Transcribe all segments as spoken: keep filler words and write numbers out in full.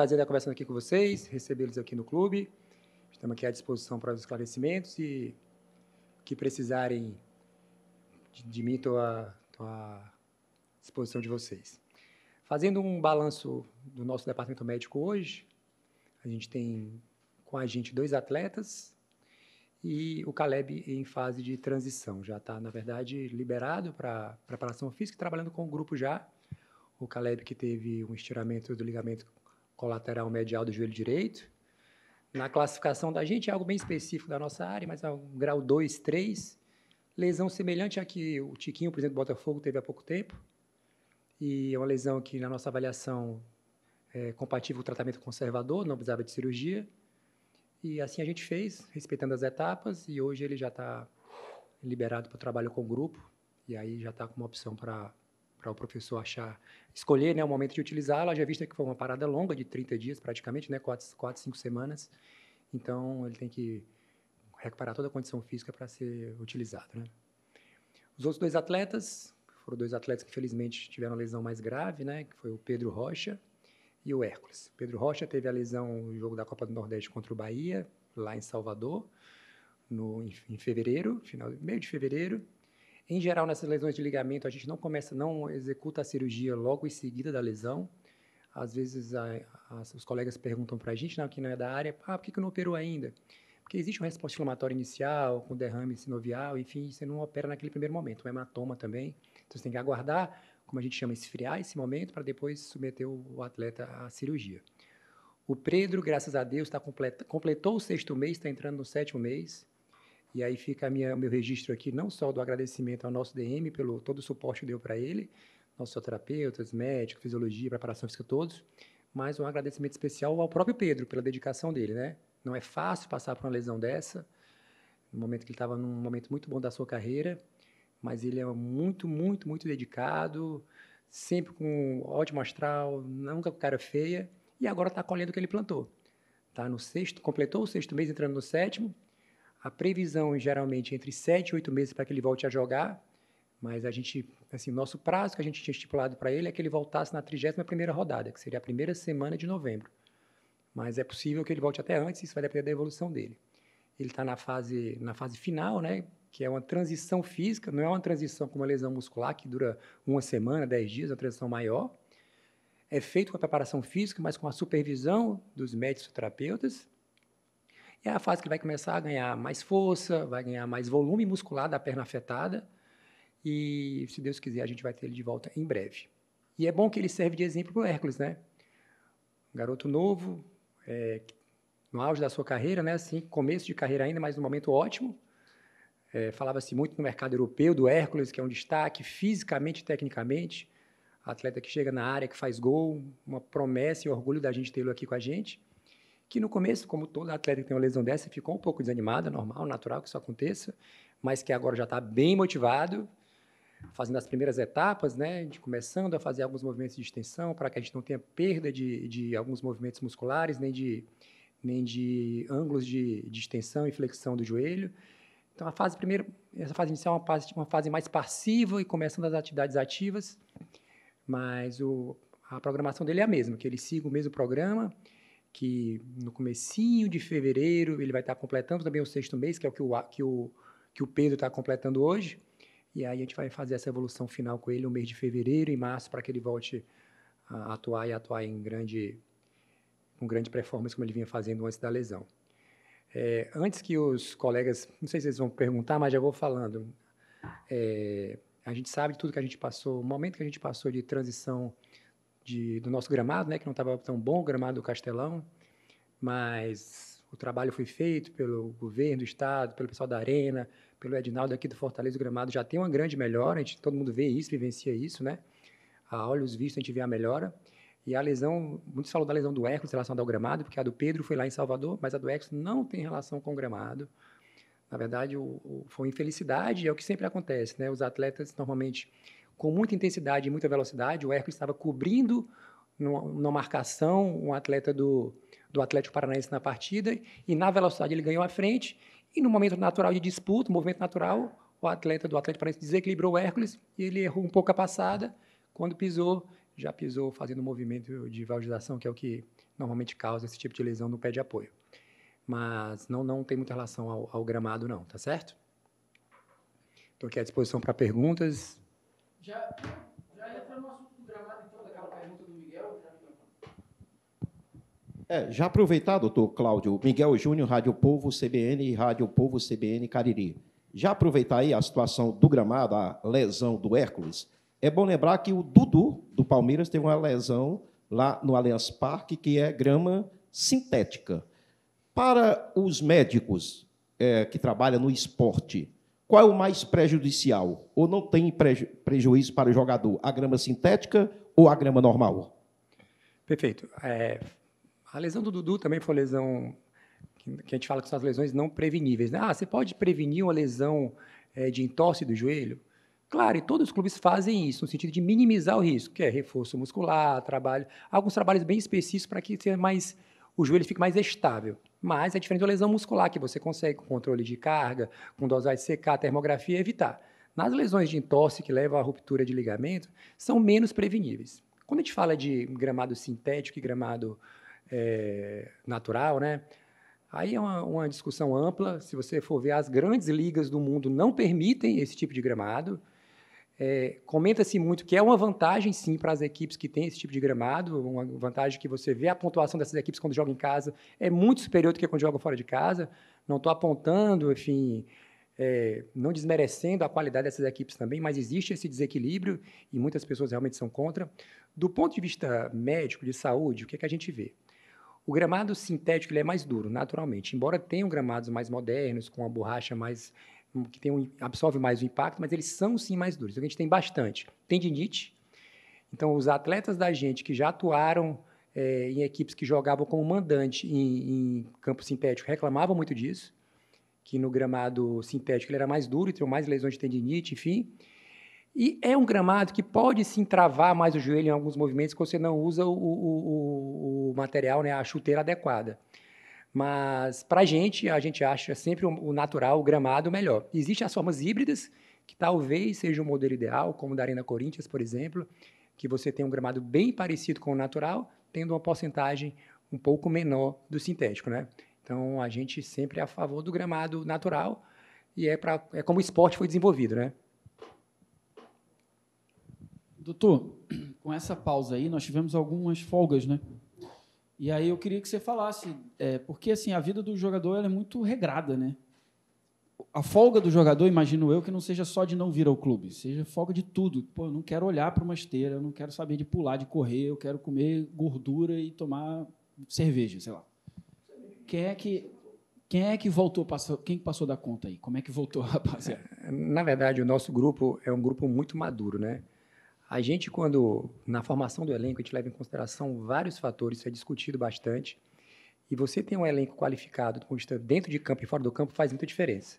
prazer estar conversando aqui com vocês, recebê-los aqui no clube. Estamos aqui à disposição para os esclarecimentos e que precisarem de, de mim, estou à, estou à disposição de vocês. Fazendo um balanço do nosso departamento médico hoje, a gente tem com a gente dois atletas e o Caleb em fase de transição. Já está, na verdade, liberado para preparação física, trabalhando com o grupo já. O Caleb que teve um estiramento do ligamento colateral medial do joelho direito. Na classificação da gente, é algo bem específico da nossa área, mas é um grau dois, três. Lesão semelhante à que o Tiquinho, presidente do Botafogo, teve há pouco tempo. E é uma lesão que, na nossa avaliação, é compatível com o tratamento conservador, não precisava de cirurgia. E assim a gente fez, respeitando as etapas, e hoje ele já está liberado para o trabalho com o grupo, e aí já está com uma opção para para o professor achar, escolher, né, o momento de utilizá-la, já vista que foi uma parada longa, de trinta dias praticamente, né, quatro, quatro, cinco semanas, então ele tem que recuperar toda a condição física para ser utilizado, né. Os outros dois atletas, foram dois atletas que infelizmente tiveram a lesão mais grave, né, que foi o Pedro Rocha e o Hércules. Pedro Rocha teve a lesão no jogo da Copa do Nordeste contra o Bahia, lá em Salvador, no, em, em fevereiro, final, meio de fevereiro. Em geral, nessas lesões de ligamento, a gente não começa, não executa a cirurgia logo em seguida da lesão. Às vezes, a, a, os colegas perguntam para a gente, não, que não é da área, ah, por que, que não operou ainda? Porque existe uma resposta inflamatória inicial, com derrame sinovial, enfim, você não opera naquele primeiro momento, um hematoma também. Então, você tem que aguardar, como a gente chama, esfriar esse momento, para depois submeter o, o atleta à cirurgia. O Pedro, graças a Deus, tá completa, completou o sexto mês, está entrando no sétimo mês. E aí fica o meu registro aqui, não só do agradecimento ao nosso D M, pelo todo o suporte que deu para ele, nossos terapeutas, médicos, fisiologia, preparação física, todos, mas um agradecimento especial ao próprio Pedro, pela dedicação dele, né? Não é fácil passar por uma lesão dessa, no momento que ele estava num momento muito bom da sua carreira, mas ele é muito, muito, muito dedicado, sempre com ótimo astral, nunca com cara feia, e agora está colhendo o que ele plantou. Tá no sexto, completou o sexto mês, entrando no sétimo. A previsão, geralmente, entre sete e oito meses para que ele volte a jogar, mas a gente, assim, nosso prazo que a gente tinha estipulado para ele é que ele voltasse na trigésima primeira rodada, que seria a primeira semana de novembro. Mas é possível que ele volte até antes, isso vai depender da evolução dele. Ele está na fase, na fase final, né, que é uma transição física, não é uma transição com uma lesão muscular que dura uma semana, dez dias, é uma transição maior. É feito com a preparação física, mas com a supervisão dos médicos e terapeutas. É a fase que ele vai começar a ganhar mais força, vai ganhar mais volume muscular da perna afetada e, se Deus quiser, a gente vai ter ele de volta em breve. E é bom que ele serve de exemplo para o Hércules, né? Um garoto novo, é, no auge da sua carreira, né? Assim, começo de carreira ainda, mas no momento ótimo. É, falava-se muito no mercado europeu do Hércules, que é um destaque fisicamente e tecnicamente. Atleta que chega na área, que faz gol, uma promessa e orgulho da gente tê-lo aqui com a gente. Que no começo, como todo atleta que tem uma lesão dessa, ficou um pouco desanimado, normal, natural que isso aconteça, mas que agora já está bem motivado, fazendo as primeiras etapas, né, de começando a fazer alguns movimentos de extensão, para que a gente não tenha perda de, de alguns movimentos musculares, nem de, nem de ângulos de, de extensão e flexão do joelho. Então, a fase primeira, essa fase inicial é uma fase, uma fase mais passiva e começando as atividades ativas, mas o, a programação dele é a mesma, que ele siga o mesmo programa, que no comecinho de fevereiro ele vai estar completando também o sexto mês, que é o que o, que o, que o Pedro está completando hoje, e aí a gente vai fazer essa evolução final com ele no mês de fevereiro e março, para que ele volte a atuar e atuar em grande, com grande performance, como ele vinha fazendo antes da lesão. É, antes que os colegas, não sei se eles vão perguntar, mas já vou falando, é, a gente sabe de tudo que a gente passou, o momento que a gente passou de transição De, do nosso gramado, né, que não estava tão bom, o gramado do Castelão, mas o trabalho foi feito pelo governo do estado, pelo pessoal da Arena, pelo Edinaldo aqui do Fortaleza, o gramado já tem uma grande melhora, a gente, todo mundo vê isso, vivencia isso, né? A olhos vistos a gente vê a melhora, e a lesão, muitos falam da lesão do Hércules relacionada ao gramado, porque a do Pedro foi lá em Salvador, mas a do Hércules não tem relação com o gramado. Na verdade, o, o, foi uma infelicidade, é o que sempre acontece, né? Os atletas, normalmente, com muita intensidade e muita velocidade, o Hércules estava cobrindo numa, numa marcação um atleta do, do Atlético Paranaense na partida, e na velocidade ele ganhou a frente, e no momento natural de disputa, movimento natural, o atleta do Atlético Paranaense desequilibrou o Hércules, e ele errou um pouco a passada, quando pisou, já pisou fazendo um movimento de valorização, que é o que normalmente causa esse tipo de lesão no pé de apoio. Mas não, não tem muita relação ao, ao gramado, não, tá certo? Estou aqui à disposição para perguntas. Já, já entra no assunto do gramado, então, daquela pergunta do Miguel? É, já aproveitar, doutor Cláudio, Miguel Júnior, Rádio Povo C B N e Rádio Povo C B N Cariri. Já aproveitar aí a situação do gramado, a lesão do Hércules. É bom lembrar que o Dudu, do Palmeiras, teve uma lesão lá no Allianz Parque, que é grama sintética. Para os médicos é, que trabalham no esporte, qual é o mais prejudicial? Ou não tem preju prejuízo para o jogador? A grama sintética ou a grama normal? Perfeito. É, a lesão do Dudu também foi uma lesão que, que a gente fala que são as lesões não preveníveis, né? Ah, você pode prevenir uma lesão é, de entorse do joelho? Claro, e todos os clubes fazem isso, no sentido de minimizar o risco, que é reforço muscular, trabalho, alguns trabalhos bem específicos para que seja mais, o joelho fique mais estável. Mas é diferente da lesão muscular, que você consegue, com controle de carga, com dosagem secar, termografia, evitar. Nas lesões de entorse que levam à ruptura de ligamento, são menos preveníveis. Quando a gente fala de gramado sintético e gramado é, natural, né? Aí é uma, uma discussão ampla. Se você for ver, as grandes ligas do mundo não permitem esse tipo de gramado. É, comenta-se muito que é uma vantagem, sim, para as equipes que têm esse tipo de gramado, uma vantagem que você vê a pontuação dessas equipes quando jogam em casa é muito superior do que quando jogam fora de casa. Não estou apontando, enfim, é, não desmerecendo a qualidade dessas equipes também, mas existe esse desequilíbrio e muitas pessoas realmente são contra. Do ponto de vista médico, de saúde, o que, é que a gente vê? O gramado sintético ele é mais duro, naturalmente, embora tenham gramados mais modernos, com a borracha mais que tem um, absorve mais o impacto, mas eles são, sim, mais duros. Então, a gente tem bastante tendinite. Então, os atletas da gente que já atuaram é, em equipes que jogavam como mandante em, em campo sintético reclamavam muito disso, que no gramado sintético ele era mais duro, tinham mais lesões de tendinite, enfim. E é um gramado que pode, sim, travar mais o joelho em alguns movimentos que você não usa o, o, o, o material, né, a chuteira adequada. Mas, para a gente, a gente acha sempre o natural, o gramado, melhor. Existem as formas híbridas, que talvez seja o modelo ideal, como o da Arena Corinthians, por exemplo, que você tem um gramado bem parecido com o natural, tendo uma porcentagem um pouco menor do sintético, né? Então, a gente sempre é a favor do gramado natural e é, pra, é como o esporte foi desenvolvido, né? Doutor, com essa pausa aí, nós tivemos algumas folgas, né? E aí eu queria que você falasse, é, porque assim, a vida do jogador ela é muito regrada, né? A folga do jogador, imagino eu, que não seja só de não vir ao clube, seja folga de tudo. Pô, eu não quero olhar para uma esteira, eu não quero saber de pular, de correr, eu quero comer gordura e tomar cerveja, sei lá. Quem é que, quem é que voltou, passou, quem passou da conta aí? Como é que voltou, rapaziada? Na verdade, o nosso grupo é um grupo muito maduro, né? A gente, quando, na formação do elenco, a gente leva em consideração vários fatores, isso é discutido bastante, e você ter um elenco qualificado do ponto de vista dentro de campo e fora do campo faz muita diferença.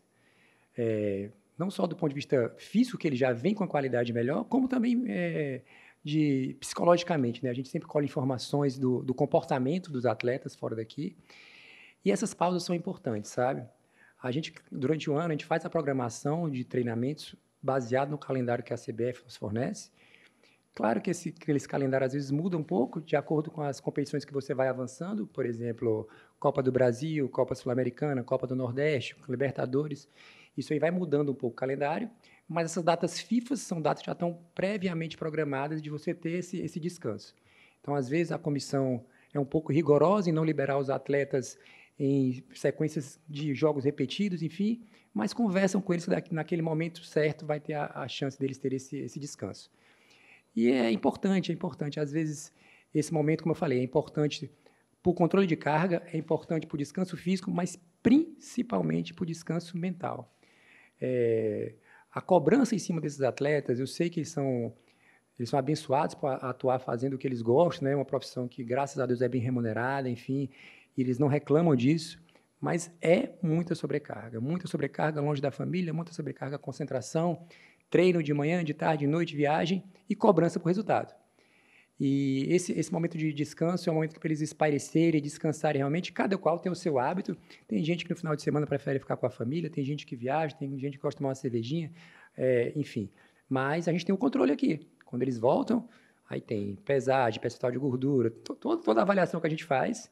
É, não só do ponto de vista físico, que ele já vem com a qualidade melhor, como também é, de, psicologicamente, né? A gente sempre colhe informações do, do comportamento dos atletas fora daqui, e essas pausas são importantes, sabe? A gente, durante o ano, a gente faz a programação de treinamentos baseado no calendário que a C B F nos fornece. Claro que esse, aqueles calendários às vezes mudam um pouco de acordo com as competições que você vai avançando, por exemplo, Copa do Brasil, Copa Sul-Americana, Copa do Nordeste, Libertadores. Isso aí vai mudando um pouco o calendário, mas essas datas FIFA são datas que já estão previamente programadas de você ter esse, esse descanso. Então, às vezes, a comissão é um pouco rigorosa em não liberar os atletas em sequências de jogos repetidos, enfim, mas conversam com eles que naquele momento certo vai ter a, a chance deles ter esse, esse descanso. E é importante, é importante. Às vezes, esse momento, como eu falei, é importante para o controle de carga, é importante para o descanso físico, mas principalmente para o descanso mental. É, a cobrança em cima desses atletas, eu sei que eles são, eles são abençoados por atuar fazendo o que eles gostam, né? Uma profissão que, graças a Deus, é bem remunerada, enfim, e eles não reclamam disso, mas é muita sobrecarga. Muita sobrecarga longe da família, muita sobrecarga, concentração, treino de manhã, de tarde, de noite, viagem e cobrança por resultado. E esse, esse momento de descanso é um momento para eles espairecerem, descansarem realmente. Cada qual tem o seu hábito. Tem gente que no final de semana prefere ficar com a família, tem gente que viaja, tem gente que gosta de tomar uma cervejinha, é, enfim. Mas a gente tem o controle aqui. Quando eles voltam, aí tem pesagem, percentual de gordura, to, to, toda a avaliação que a gente faz,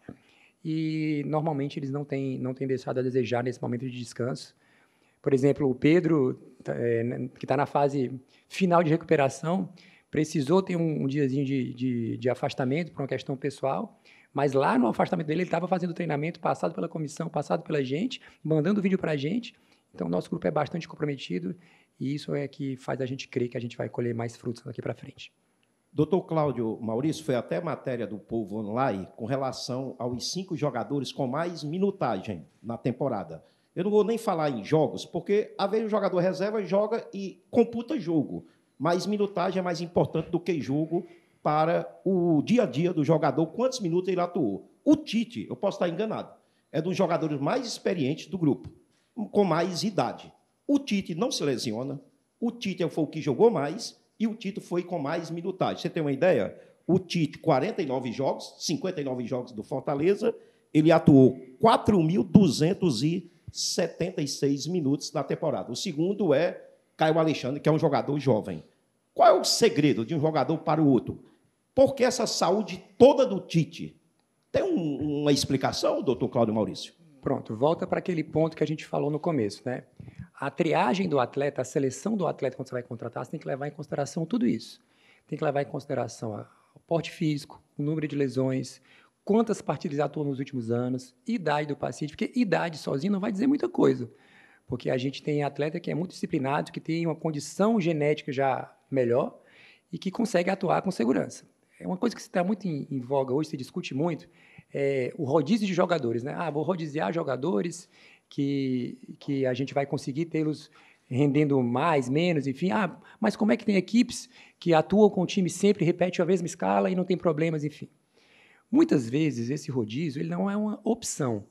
e normalmente eles não têm, não têm deixado a desejar nesse momento de descanso. Por exemplo, o Pedro, é, que está na fase final de recuperação, precisou ter um, um diazinho de, de, de afastamento por uma questão pessoal, mas lá no afastamento dele, ele estava fazendo treinamento, passado pela comissão, passado pela gente, mandando vídeo para a gente. Então, o nosso grupo é bastante comprometido e isso é que faz a gente crer que a gente vai colher mais frutos daqui para frente. Doutor Cláudio Maurício, foi até matéria do Povo Online com relação aos cinco jogadores com mais minutagem na temporada. Eu não vou nem falar em jogos, porque, às vezes, o jogador reserva joga e computa jogo, mas minutagem é mais importante do que jogo para o dia a dia do jogador, quantos minutos ele atuou. O Tite, eu posso estar enganado, é dos jogadores mais experientes do grupo, com mais idade. O Tite não se lesiona, o Tite foi o que jogou mais e o Tite foi com mais minutagem. Você tem uma ideia? O Tite, quarenta e nove jogos, cinquenta e nove jogos do Fortaleza, ele atuou quatro mil duzentos e setenta e seis minutos na temporada. O segundo é Caio Alexandre, que é um jogador jovem. Qual é o segredo de um jogador para o outro? Por que essa saúde toda do Tite? Tem um, uma explicação, doutor Cláudio Maurício? Pronto, volta para aquele ponto que a gente falou no começo, né? A triagem do atleta, a seleção do atleta, quando você vai contratar, você tem que levar em consideração tudo isso. Tem que levar em consideração o porte físico, o número de lesões, quantas partidas atuam nos últimos anos, idade do paciente, porque idade sozinha não vai dizer muita coisa, porque a gente tem atleta que é muito disciplinado, que tem uma condição genética já melhor e que consegue atuar com segurança. É uma coisa que está muito em, em voga hoje, se discute muito, é o rodízio de jogadores, né? Ah, vou rodiziar jogadores que, que a gente vai conseguir tê-los rendendo mais, menos, enfim. Ah, mas como é que tem equipes que atuam com o time sempre, repetem a mesma escala e não tem problemas, enfim. Muitas vezes, esse rodízio ele não é uma opção.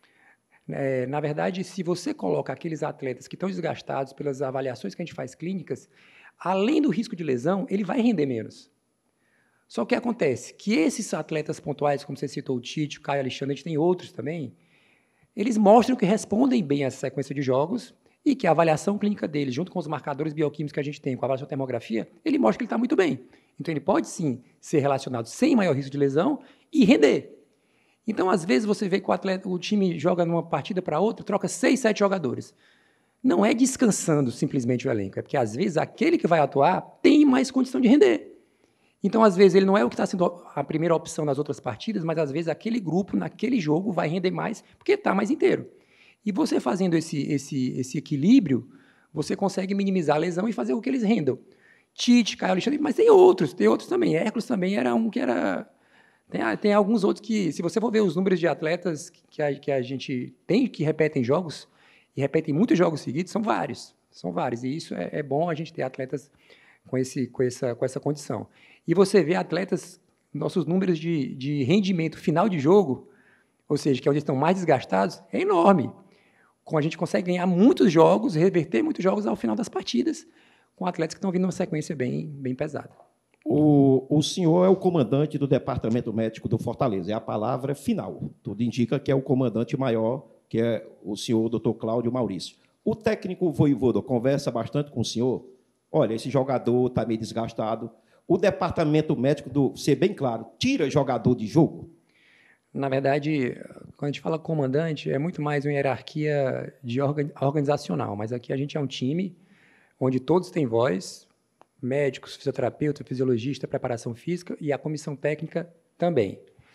É, na verdade, se você coloca aqueles atletas que estão desgastados pelas avaliações que a gente faz clínicas, além do risco de lesão, ele vai render menos. Só que acontece que esses atletas pontuais, como você citou, o Tite, o Caio Alexandre, a gente tem outros também, eles mostram que respondem bem a essa sequência de jogos e que a avaliação clínica deles, junto com os marcadores bioquímicos que a gente tem, com a avaliação termografia, ele mostra que ele está muito bem. Então, ele pode, sim, ser relacionado sem maior risco de lesão e render. Então, às vezes, você vê que o, atleta, o time joga numa partida para outra, troca seis, sete jogadores. Não é descansando simplesmente o elenco, é porque, às vezes, aquele que vai atuar tem mais condição de render. Então, às vezes, ele não é o que está sendo a primeira opção nas outras partidas, mas, às vezes, aquele grupo, naquele jogo, vai render mais, porque está mais inteiro. E você fazendo esse, esse, esse equilíbrio, você consegue minimizar a lesão e fazer com que eles rendam. Tite, Caio Alexandre, mas tem outros, tem outros também. Hércules também era um que era... Tem, tem alguns outros que, se você for ver os números de atletas que a, que a gente tem, que repetem jogos, e repetem muitos jogos seguidos, são vários. São vários, e isso é, é bom a gente ter atletas com, esse, com, essa, com essa condição. E você vê atletas, nossos números de, de rendimento final de jogo, ou seja, que é onde estão mais desgastados, é enorme. Com a gente consegue ganhar muitos jogos, reverter muitos jogos ao final das partidas, com atletas que estão vindo numa sequência bem, bem pesada. O, o senhor é o comandante do Departamento Médico do Fortaleza, é a palavra final. Tudo indica que é o comandante maior, que é o senhor doutor Cláudio Maurício. O técnico Voivoda conversa bastante com o senhor. Olha, esse jogador está meio desgastado. O Departamento Médico, do, ser bem claro, tira jogador de jogo? Na verdade, quando a gente fala comandante, é muito mais uma hierarquia de organizacional, mas aqui a gente é um time onde todos têm voz, médicos, fisioterapeuta, fisiologista, preparação física e a comissão técnica também.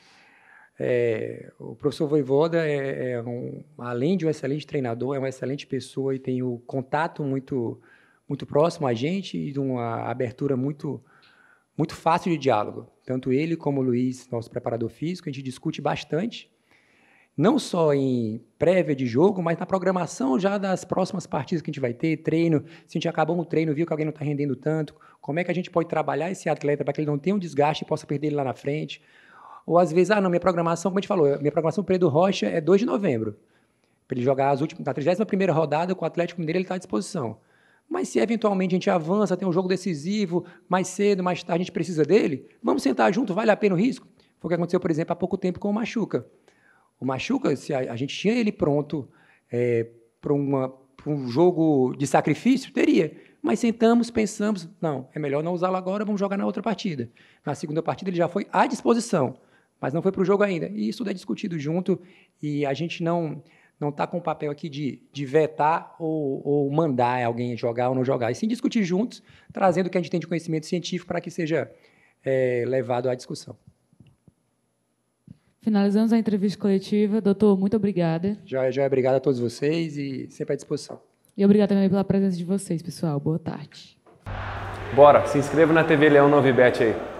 É, o professor Voivoda, é, é um, além de um excelente treinador, é uma excelente pessoa e tem o contato muito, muito próximo a gente e de uma abertura muito, muito fácil de diálogo. Tanto ele como o Luiz, nosso preparador físico, a gente discute bastante, não só em prévia de jogo, mas na programação já das próximas partidas que a gente vai ter, treino, se a gente acabou um treino, viu que alguém não está rendendo tanto, como é que a gente pode trabalhar esse atleta para que ele não tenha um desgaste e possa perder ele lá na frente. Ou às vezes, ah, não, minha programação, como a gente falou, minha programação para o Pedro Rocha é dois de novembro, para ele jogar as últimas, na trigésima primeira rodada com o Atlético Mineiro, ele está à disposição. Mas se eventualmente a gente avança, tem um jogo decisivo, mais cedo, mais tarde, a gente precisa dele, vamos sentar junto, vale a pena o risco? Foi o que aconteceu, por exemplo, há pouco tempo com o Machuca. O Machuca, se a, a gente tinha ele pronto é, para um jogo de sacrifício? Teria. Mas sentamos, pensamos, não, é melhor não usá-lo agora, vamos jogar na outra partida. Na segunda partida ele já foi à disposição, mas não foi para o jogo ainda. E isso é discutido junto e a gente não não está com o papel aqui de, de vetar ou, ou mandar alguém jogar ou não jogar. E sim discutir juntos, trazendo o que a gente tem de conhecimento científico para que seja é, levado à discussão. Finalizamos a entrevista coletiva. Doutor, muito obrigada. Já, já obrigado a todos vocês e sempre à disposição. E obrigada também pela presença de vocês, pessoal. Boa tarde. Bora, se inscreva na T V Leão Novibet aí.